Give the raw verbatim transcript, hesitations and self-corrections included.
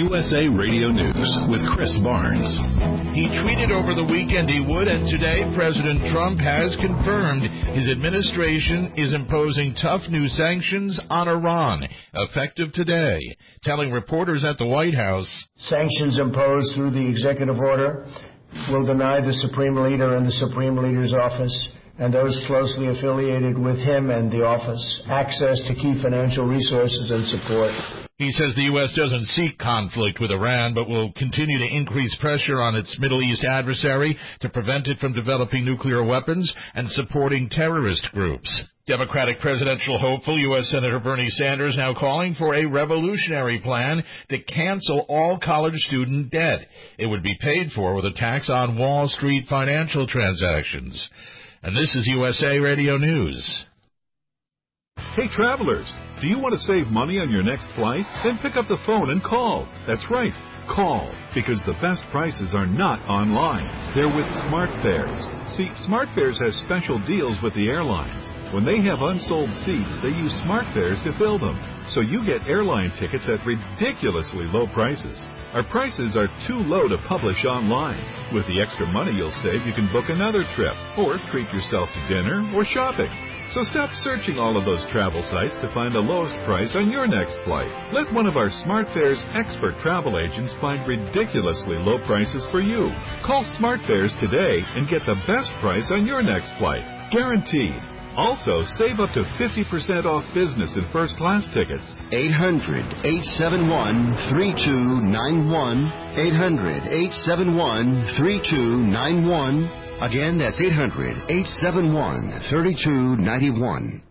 U S A Radio News with Chris Barnes. He tweeted over the weekend he would, and today President Trump has confirmed his administration is imposing tough new sanctions on Iran, effective today, telling reporters at the White House, sanctions imposed through the executive order will deny the Supreme Leader and the Supreme Leader's office and those closely affiliated with him and the office access to key financial resources and support. He says the U S doesn't seek conflict with Iran, but will continue to increase pressure on its Middle East adversary to prevent it from developing nuclear weapons and supporting terrorist groups. Democratic presidential hopeful U S Senator Bernie Sanders now calling for a revolutionary plan to cancel all college student debt. It would be paid for with a tax on Wall Street financial transactions. And this is U S A Radio News. Hey, travelers, do you want to save money on your next flight? Then pick up the phone and call. That's right, call, because the best prices are not online. They're with SmartFares. See, SmartFares has special deals with the airlines. When they have unsold seats, they use SmartFares to fill them. So you get airline tickets at ridiculously low prices. Our prices are too low to publish online. With the extra money you'll save, you can book another trip, or treat yourself to dinner or shopping. So stop searching all of those travel sites to find the lowest price on your next flight. Let one of our SmartFares expert travel agents find ridiculously low prices for you. Call SmartFares today and get the best price on your next flight. Guaranteed. Also, save up to fifty percent off business and first class tickets. eight hundred, eight seven one, three two nine one. eight hundred, eight seven one, three two nine one. Again, that's eight hundred, eight seven one, three two nine one.